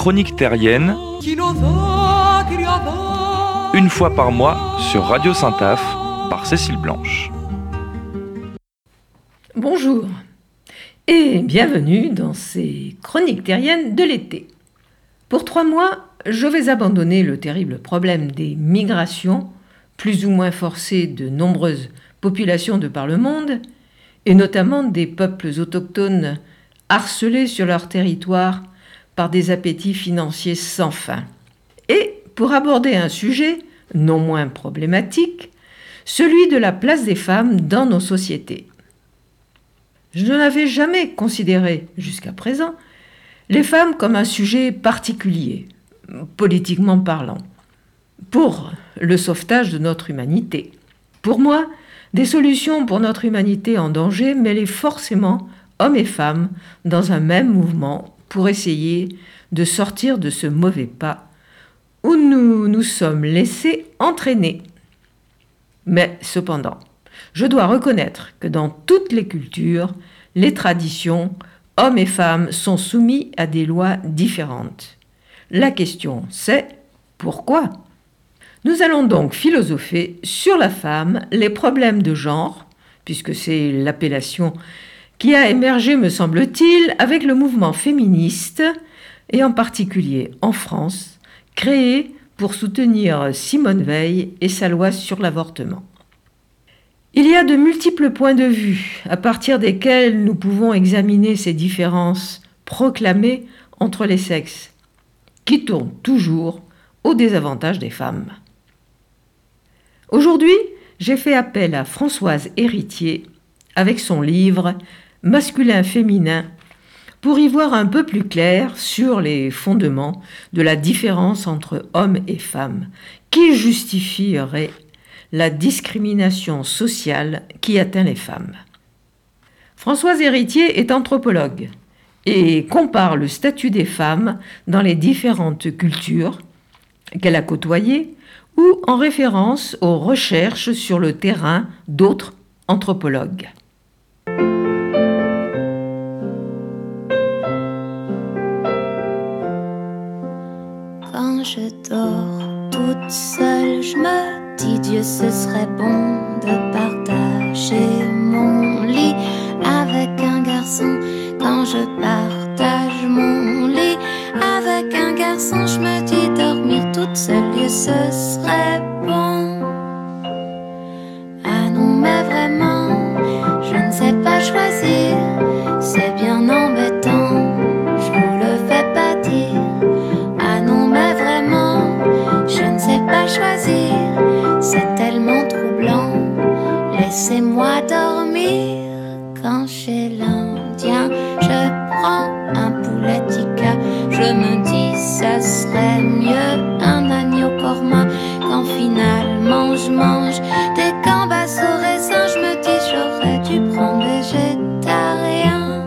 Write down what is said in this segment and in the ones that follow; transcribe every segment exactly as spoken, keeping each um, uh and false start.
Chroniques terriennes, une fois par mois sur Radio Saint-Aph par Cécile Blanche. Bonjour et bienvenue dans ces Chroniques terriennes de l'été. Pour trois mois, je vais abandonner le terrible problème des migrations, plus ou moins forcées de nombreuses populations de par le monde, et notamment des peuples autochtones harcelés sur leur territoire par des appétits financiers sans fin. Et pour aborder un sujet non moins problématique, celui de la place des femmes dans nos sociétés. Je ne l'avais jamais considéré jusqu'à présent les femmes comme un sujet particulier, politiquement parlant, pour le sauvetage de notre humanité. Pour moi, des solutions pour notre humanité en danger mêlaient forcément hommes et femmes dans un même mouvement pour essayer de sortir de ce mauvais pas où nous nous sommes laissés entraîner. Mais cependant, je dois reconnaître que dans toutes les cultures, les traditions, hommes et femmes sont soumis à des lois différentes. La question c'est pourquoi ? Nous allons donc philosopher sur la femme, les problèmes de genre, puisque c'est l'appellation qui a émergé, me semble-t-il, avec le mouvement féministe, et en particulier en France, créé pour soutenir Simone Veil et sa loi sur l'avortement. Il y a de multiples points de vue, à partir desquels nous pouvons examiner ces différences proclamées entre les sexes, qui tournent toujours au désavantage des femmes. Aujourd'hui, j'ai fait appel à Françoise Héritier avec son livre « Masculin-féminin » pour y voir un peu plus clair sur les fondements de la différence entre hommes et femmes, qui justifierait la discrimination sociale qui atteint les femmes. Françoise Héritier est anthropologue et compare le statut des femmes dans les différentes cultures qu'elle a côtoyées ou en référence aux recherches sur le terrain d'autres anthropologues. Quand je dors toute seule, je me dis Dieu, ce serait bon de partager mon lit avec un garçon. Quand je partage mon lit avec un garçon, je me dis dormir toute seule, Dieu, ce serait bon. Ah non, mais vraiment, je ne sais pas choisir, c'est bien embêtant, je vous le fais pas dire. Ah non, mais vraiment, je ne sais pas choisir, c'est tellement troublant. Laissez-moi dormir. Quand chez l'Indien je prends un poulet tikka, je me dis ça serait mieux un agneau korma. Quand finalement je mange des gambas au raisin, je me dis j'aurais dû prendre végétarien.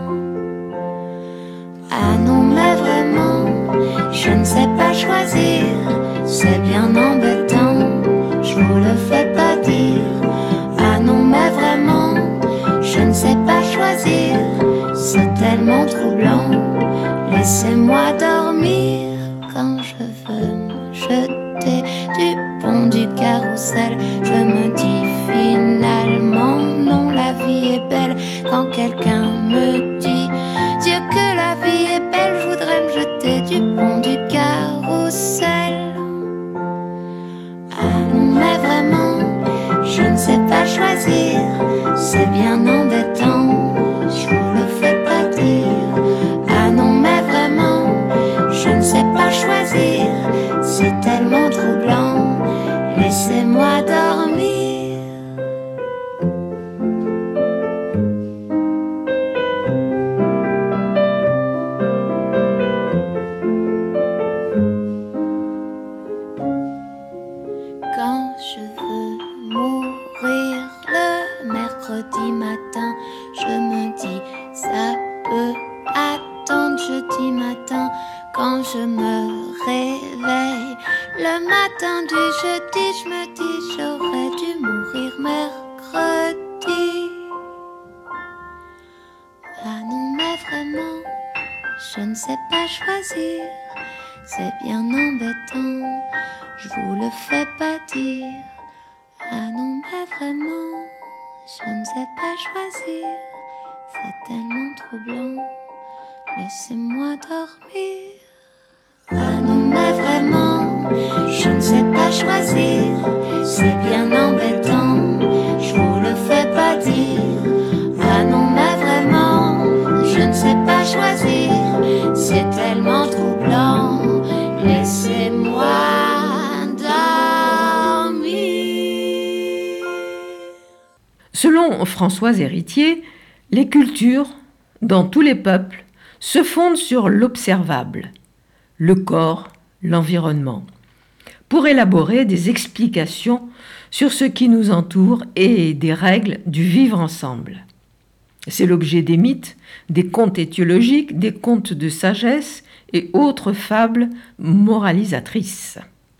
Ah non, mais vraiment, je ne sais pas choisir, c'est bien embêtant, je vous le fais pas dire. Ah non, mais vraiment, je ne sais pas choisir, c'est tellement troublant. Laissez-moi dormir. Quand je veux me jeter du pont du carrousel, je me dis finalement non, la vie est belle. Quand quelqu'un me dit Dieu que la vie est belle, je voudrais me jeter du pont du carrousel. Ah non, mais vraiment, je ne sais pas choisir, c'est bien embêtant, je vous le fais pas dire. Ah non, mais vraiment, je ne sais pas choisir, c'est tellement troublant. Laissez-moi dormir. Quand je veux mourir le mercredi matin, je me dis ça peut attendre jeudi matin. Quand je me réveille le matin du jeudi, je me dis j'aurais dû mourir mercredi. Ah non, mais vraiment, je ne sais pas choisir, c'est bien embêtant, je vous le fais pas dire. Ah non, mais vraiment, je ne sais pas choisir, c'est tellement troublant, laissez-moi dormir. Ah non, mais vraiment, je ne sais pas choisir, c'est bien embêtant, je vous le fais pas dire. Ah non, mais vraiment, je ne sais pas choisir, c'est tellement troublant, laissez-moi dormir. Selon Françoise Héritier, les cultures, dans tous les peuples, se fondent sur l'observable, le corps, l'environnement, pour élaborer des explications sur ce qui nous entoure et des règles du vivre ensemble. C'est l'objet des mythes, des contes étiologiques, des contes de sagesse et autres fables moralisatrices.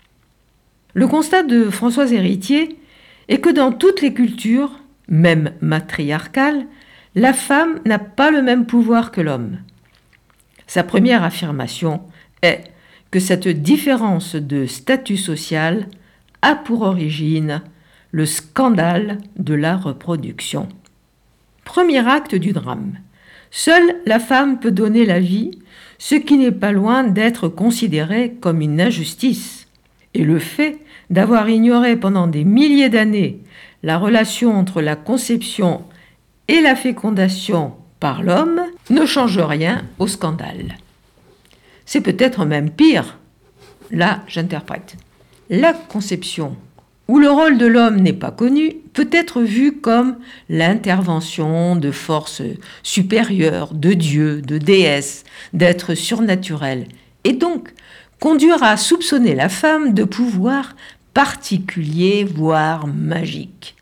Le constat de Françoise Héritier est que dans toutes les cultures, même matriarcales, la femme n'a pas le même pouvoir que l'homme. Sa première affirmation est que cette différence de statut social a pour origine le scandale de la reproduction. Premier acte du drame. Seule la femme peut donner la vie, ce qui n'est pas loin d'être considéré comme une injustice. Et le fait d'avoir ignoré pendant des milliers d'années la relation entre la conception et la fécondation par l'homme ne change rien au scandale. C'est peut-être même pire. Là, j'interprète. La conception, où le rôle de l'homme n'est pas connu, peut être vu comme l'intervention de forces supérieures, de dieux, de déesses, d'êtres surnaturels, et donc conduire à soupçonner la femme de pouvoirs particuliers, voire magiques.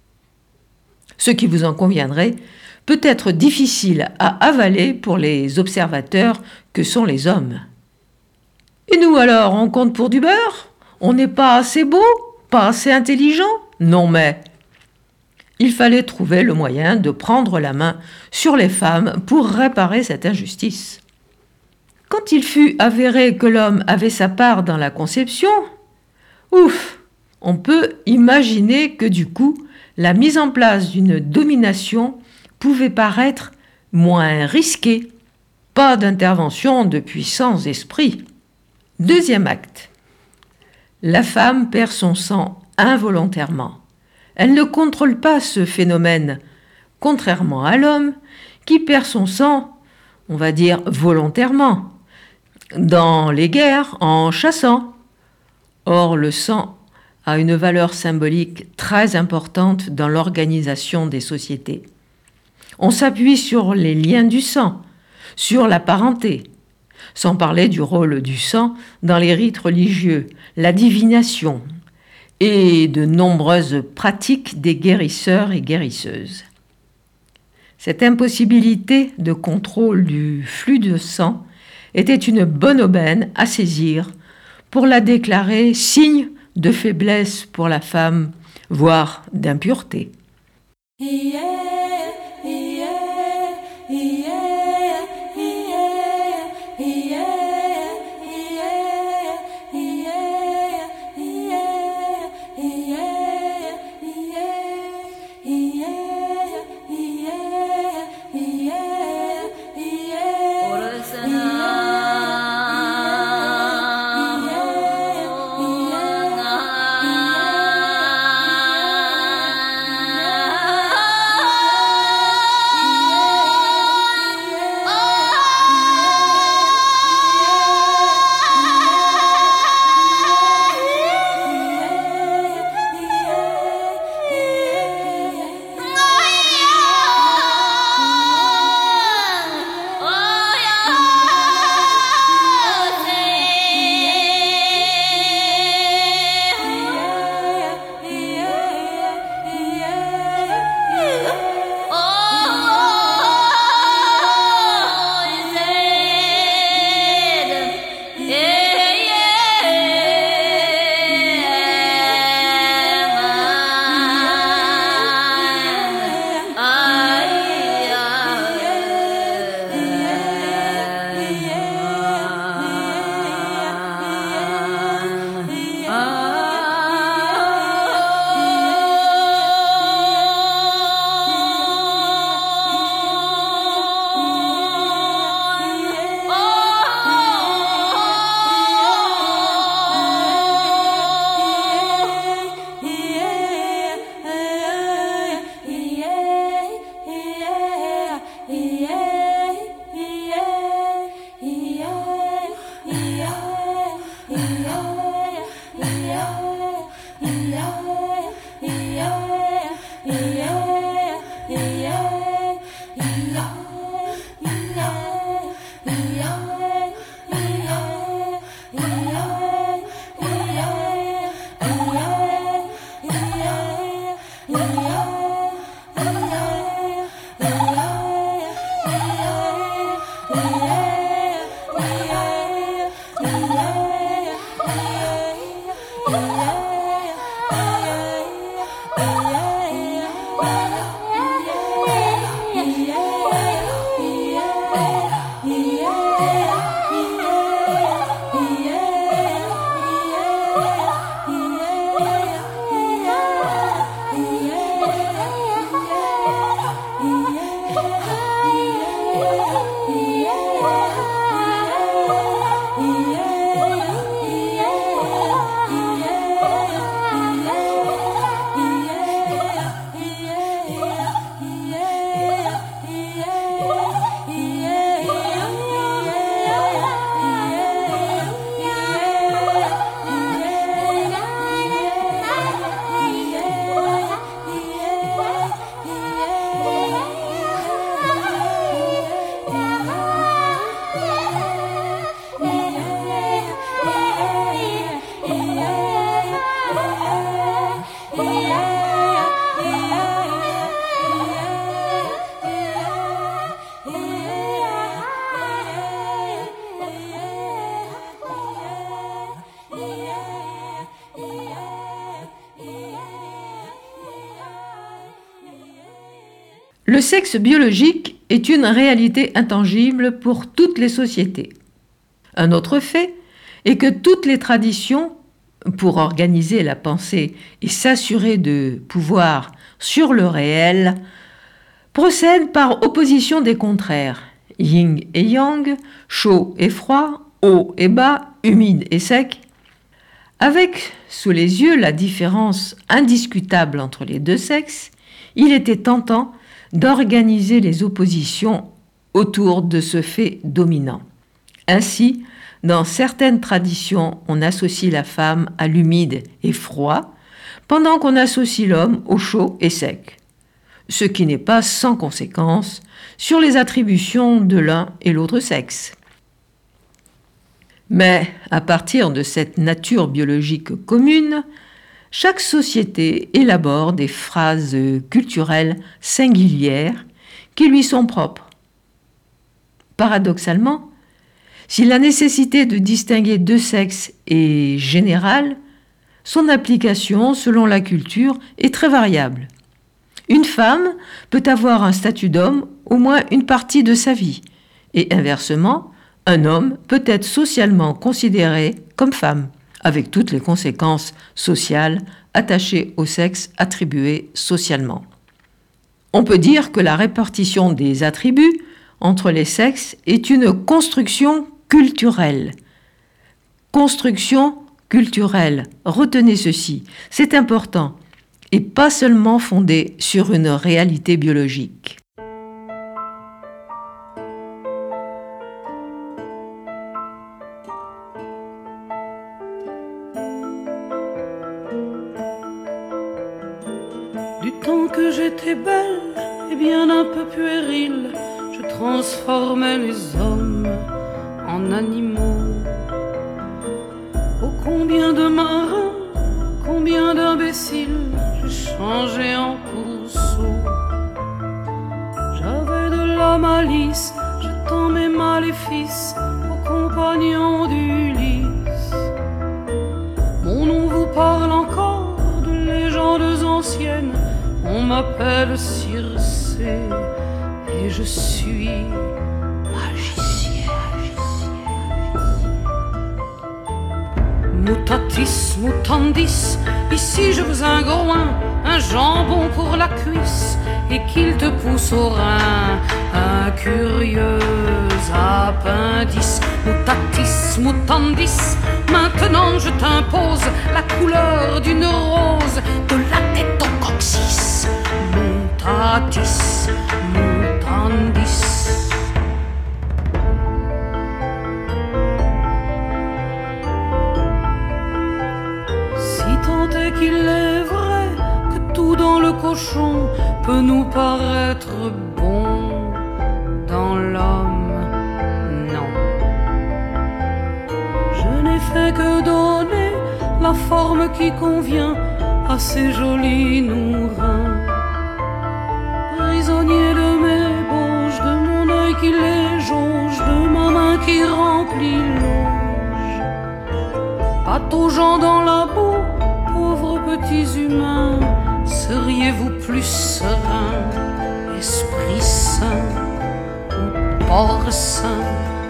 Ce qui vous en conviendrait peut être difficile à avaler pour les observateurs que sont les hommes. Et nous alors, on compte pour du beurre? On n'est pas assez beau? Pas assez intelligent? Non mais... Il fallait trouver le moyen de prendre la main sur les femmes pour réparer cette injustice. Quand il fut avéré que l'homme avait sa part dans la conception, ouf, on peut imaginer que du coup, la mise en place d'une domination pouvait paraître moins risquée. Pas d'intervention de puissants esprits. Deuxième acte. La femme perd son sang involontairement. Elle ne contrôle pas ce phénomène, contrairement à l'homme qui perd son sang, on va dire volontairement, dans les guerres, en chassant. Or, le sang a une valeur symbolique très importante dans l'organisation des sociétés. On s'appuie sur les liens du sang, sur la parenté, sans parler du rôle du sang dans les rites religieux, la divination et de nombreuses pratiques des guérisseurs et guérisseuses. Cette impossibilité de contrôle du flux de sang était une bonne aubaine à saisir pour la déclarer signe de faiblesse pour la femme, voire d'impureté. Yeah. Ah Le sexe biologique est une réalité intangible pour toutes les sociétés. Un autre fait est que toutes les traditions, pour organiser la pensée et s'assurer de pouvoir sur le réel, procèdent par opposition des contraires, yin et yang, chaud et froid, haut et bas, humide et sec. Avec sous les yeux la différence indiscutable entre les deux sexes, il était tentant d'organiser les oppositions autour de ce fait dominant. Ainsi, dans certaines traditions, on associe la femme à l'humide et froid, pendant qu'on associe l'homme au chaud et sec, ce qui n'est pas sans conséquence sur les attributions de l'un et l'autre sexe. Mais à partir de cette nature biologique commune, chaque société élabore des phrases culturelles singulières qui lui sont propres. Paradoxalement, si la nécessité de distinguer deux sexes est générale, son application selon la culture est très variable. Une femme peut avoir un statut d'homme au moins une partie de sa vie, et inversement, un homme peut être socialement considéré comme femme, avec toutes les conséquences sociales attachées au sexe attribué socialement. On peut dire que la répartition des attributs entre les sexes est une construction culturelle. Construction culturelle, retenez ceci, c'est important, et pas seulement fondée sur une réalité biologique. Du temps que j'étais belle et bien un peu puérile, je transformais les hommes en animaux. Oh combien de marins, combien d'imbéciles, j'ai changé en pourceau. J'avais de la malice, jetant mes maléfices aux compagnons d'Ulysse. Mon nom vous parle encore de légendes anciennes, on m'appelle Circé et je suis magicienne. Mutatis mutandis, ici je veux un groin, un jambon pour la cuisse et qu'il te pousse au rein, un curieux appendice. Mutatis mutandis, maintenant je t'impose la couleur d'une rose, de la tête au coccyx. Mutatis mutandis. Qu'il est vrai que tout dans le cochon peut nous paraître bon, dans l'homme, non. Je n'ai fait que donner la forme qui convient à ces jolis nourrins. Prisonnier de mes bauges, de mon œil qui les jauge, de ma main qui remplit l'auge. Pataugeant dans la boue, pauvres petits humains, seriez-vous plus sereins, esprit saint ou porcin?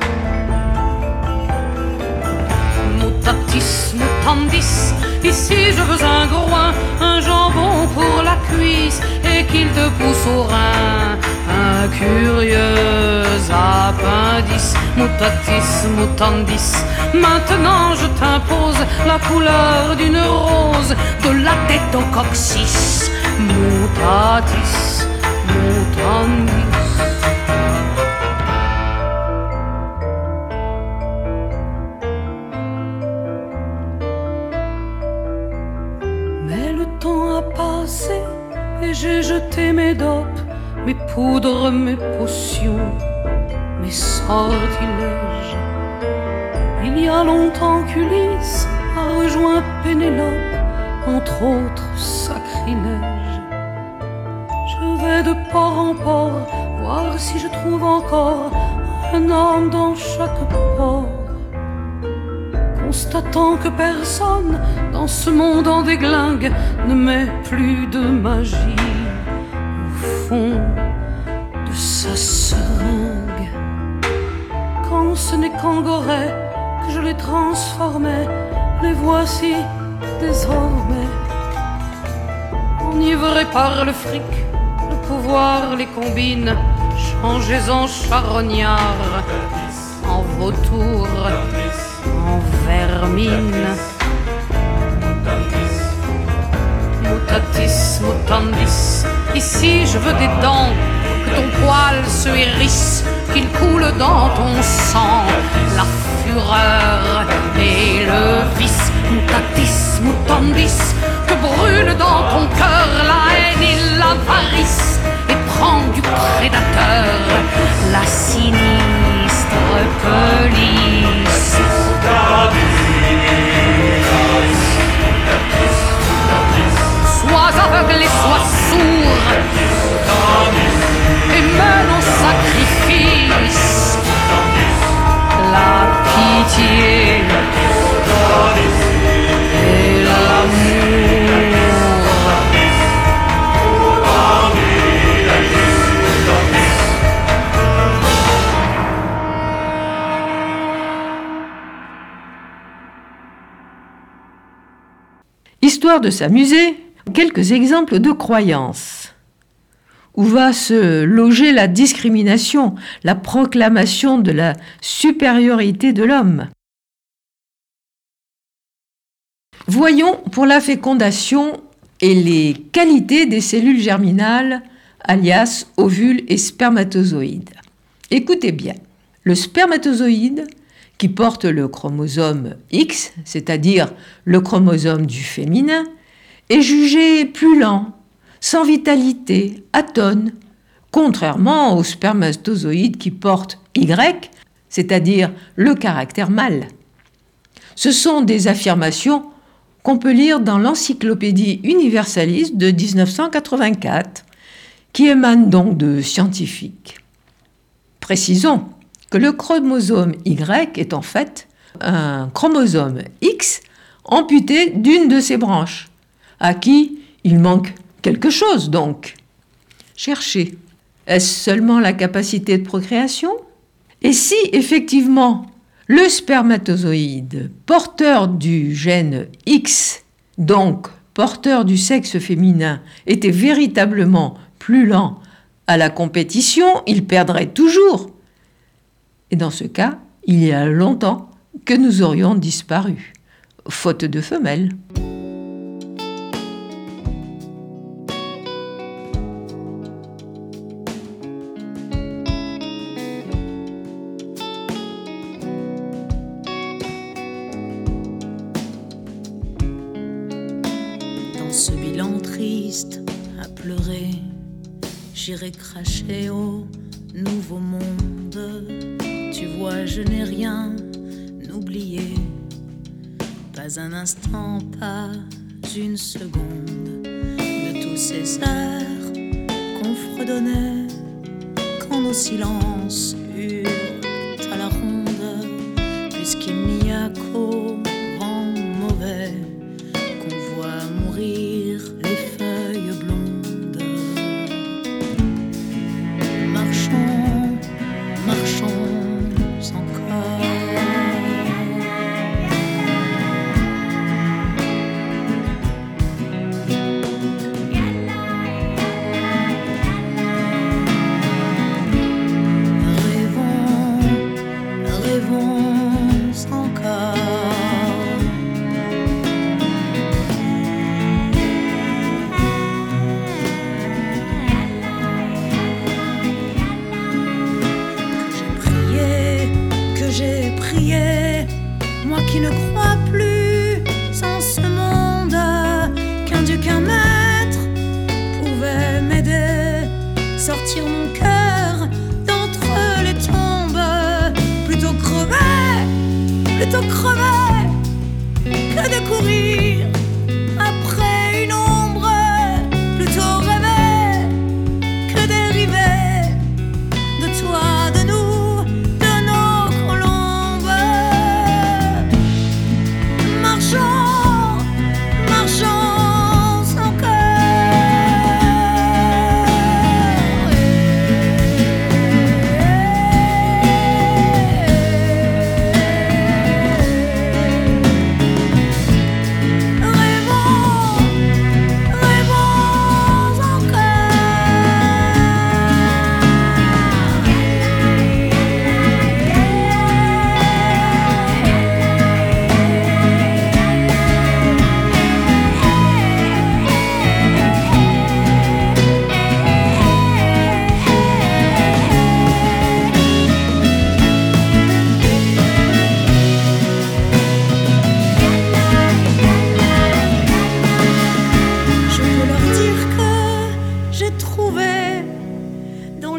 Mutatis mutandis, ici je veux un groin, un jambon pour la cuisse et qu'il te pousse au rein, un curieux appendice. Mutatis mutandis, maintenant je t'impose la couleur d'une rose, de la tête au coccyx. Mutatis mutandis. Mais le temps a passé et j'ai jeté mes dopes, mes poudres, mes potions, mes sortilèges. Il y a longtemps qu'Ulysse a rejoint Pénélope, entre autres sacrilèges. Je vais de port en port, voir si je trouve encore un homme dans chaque port. Constatant que personne dans ce monde en déglingue ne met plus de magie, au fond sa seringue. Quand ce n'est qu'Angoré que je les transformais, les voici désormais enivrés par le fric, le pouvoir les combine. Changez en charognard, en vautour, en vermine. Mutatis mutandis, ici je veux des dents, que ton poil se hérisse, qu'il coule dans ton sang la fureur et le vice. Mutatis mutandis, que brûle dans ton cœur la haine et l'avarice, et prends du prédateur la sinistre police. Sois aveugle et sois sourd, et mène au sacrifice la pitié et l'amour. Histoire de s'amuser, quelques exemples de croyances. Où va se loger la discrimination, la proclamation de la supériorité de l'homme? Voyons pour la fécondation et les qualités des cellules germinales, alias ovules et spermatozoïdes. Écoutez bien, le spermatozoïde, qui porte le chromosome X, c'est-à-dire le chromosome du féminin, est jugé plus lent, sans vitalité, atone, contrairement au spermatozoïde qui porte Y, c'est-à-dire le caractère mâle. Ce sont des affirmations qu'on peut lire dans l'Encyclopédie universaliste de dix-neuf cent quatre-vingt-quatre, qui émane donc de scientifiques. Précisons que le chromosome Y est en fait un chromosome X amputé d'une de ses branches, à qui il manque quelque chose donc. Cherchez, est-ce seulement la capacité de procréation? Et si effectivement le spermatozoïde porteur du gène X, donc porteur du sexe féminin, était véritablement plus lent à la compétition, il perdrait toujours. Et dans ce cas, il y a longtemps que nous aurions disparu, faute de femelles. Dans ce bilan triste à pleurer, j'irai cracher au nouveau monde. Tu vois, je n'ai rien oublié, pas un instant, pas une seconde, de tous ces heures qu'on fredonnait quand nos silences hurlent à la ronde, puisqu'il n'y a qu'au vent mauvais qu'on voit mourir les feuilles blondes. Marchons, marchons encore.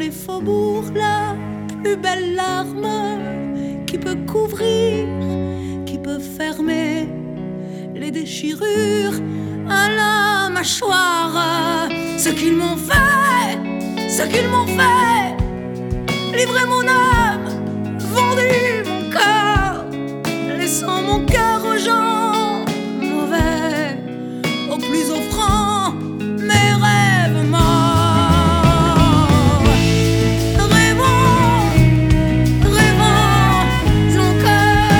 les faubourgs la plus belle larme qui peut couvrir, qui peut fermer les déchirures à la mâchoire. Ce qu'ils m'ont fait, ce qu'ils m'ont fait, livrer mon âme, vendu mon corps, laissant mon cœur aux gens mauvais, au plus offrant mes rêves morts. Rêvons, rêvons encore.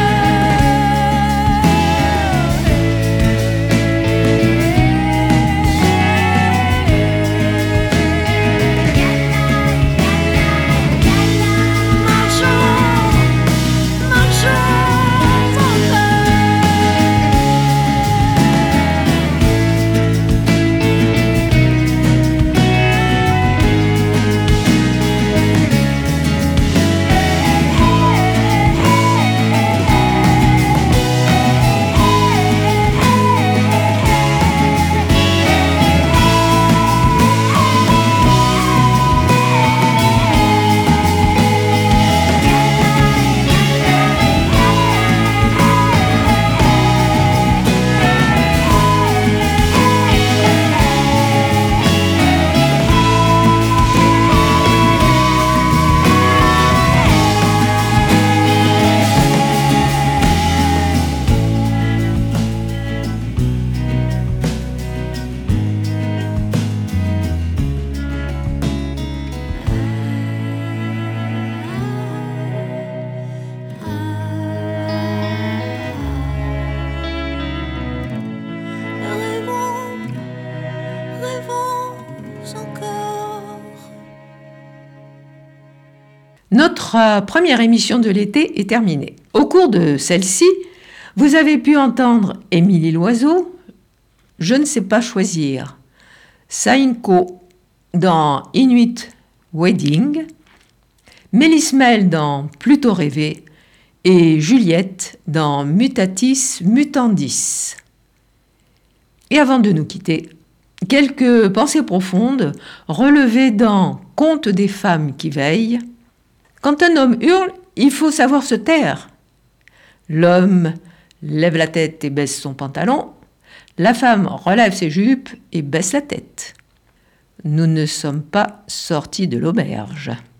Marchons, marchons encore. Rêvons, rêvons encore. Notre euh, première émission de l'été est terminée. Au cours de celle-ci, vous avez pu entendre Émilie Loiseau, Je ne sais pas choisir, Sainko dans Inuit Wedding, Mélismel dans Plutôt rêver et Juliette dans Mutatis Mutandis. Et avant de nous quitter, quelques pensées profondes relevées dans Contes des femmes qui veillent. Quand un homme hurle, il faut savoir se taire. L'homme lève la tête et baisse son pantalon. La femme relève ses jupes et baisse la tête. Nous ne sommes pas sortis de l'auberge.